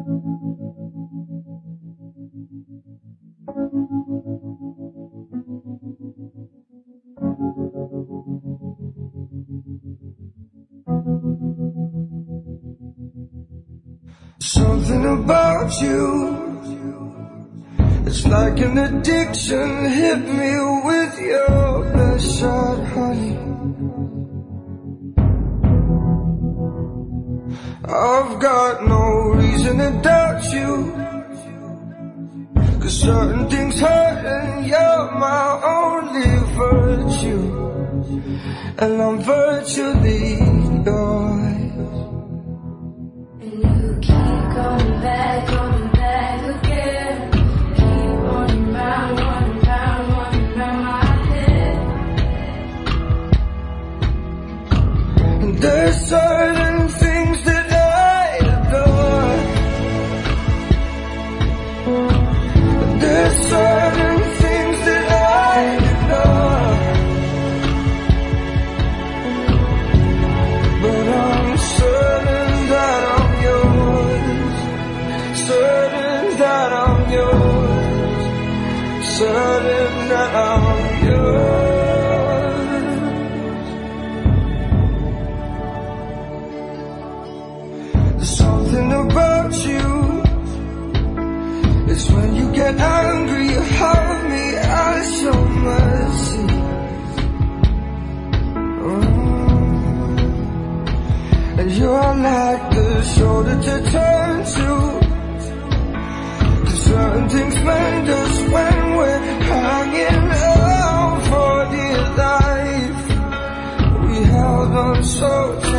Something about you, it's like an addiction. Hit me with your best shot, honey. I've got no reason to doubt you, 'cause certain things hurt and you're my only virtue, and I'm virtually yours. Coming back again. Keep running round my head. And there's certain things that I adore. There's certain things that I ignore. But I'm certain that I'm yours. Certain that I'm yours. Certain that I'm yours. There's something about you, it's when you get angry, you hug me, I show mercy. And you're like the shoulder to turn to, 'cause certain things mend us when we're hanging out for dear life. We held on so tight.